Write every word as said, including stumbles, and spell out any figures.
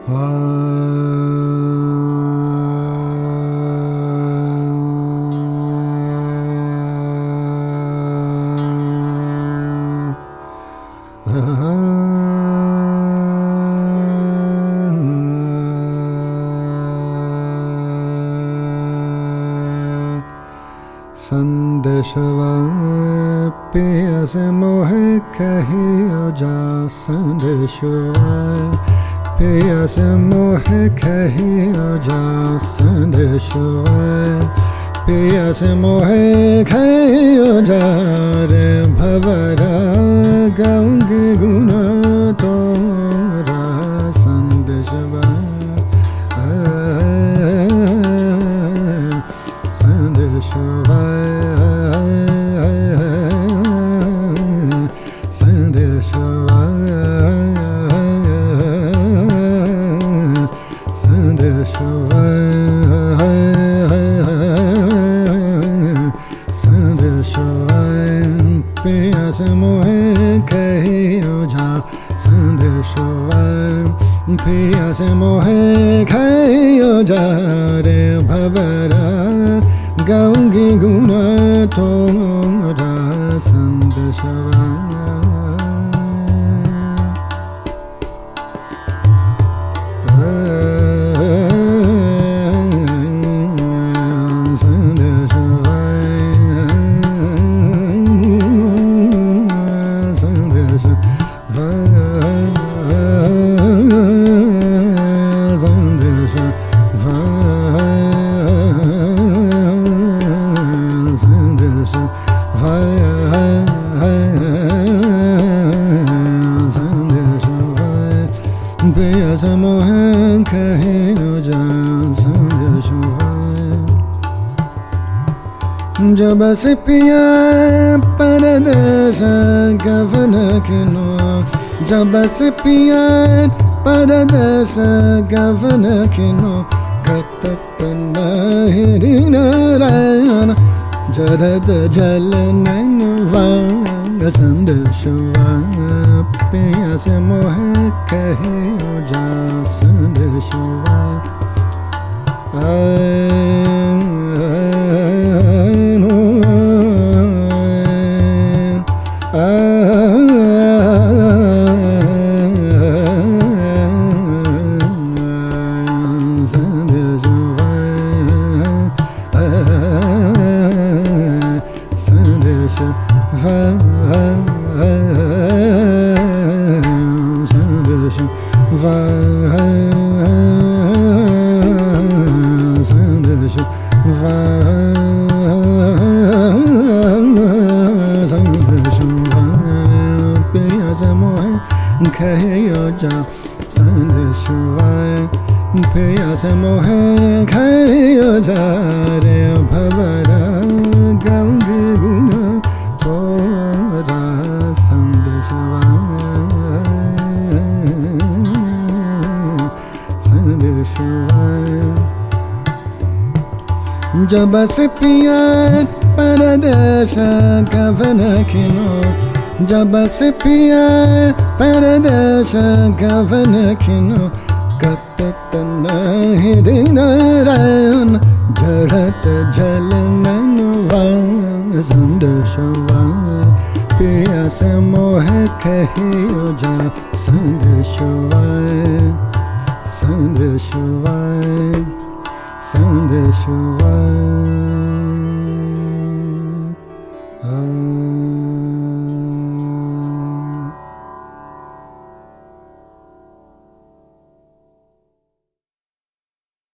संदेशवा पियस मोह कहियो जा संदेशवा पियस मोह कहियो जा संदेशवा पियस मोह कहियो जा रे भवरा गाऊंगी गुना तोरा संदेशवा संदेशवा संदेशवा संदेशवा संदेशवा पियस मोह कहियो जा संदेशवा पियस मोह कहियो जा रे भवरा गाऊंगी गुना तोरा संदेशवा पियस मोह कहियो जा संदेशवा जब से पिया परदेस गवन किनो जब से पिया परदेस गवन किनो कतत नहिरी नारायण जरद जल नैनवा संदेशवा पियस मोह कहियो जा संदेशवा पियस मोह कहियो जा संदेशवा पियस मोह कहियो जा रे भवरा गाऊंगी गुना तोरा संदेशवा संदेशवा जब से पिया परदेस गवन किनो जब से पिया परदेस गवन किनो कतत नहिरी नारायण जड़त जल नैनवा संदेशवा पियस मोह कहियो जा संदेशवा संदेशवा संदेशवा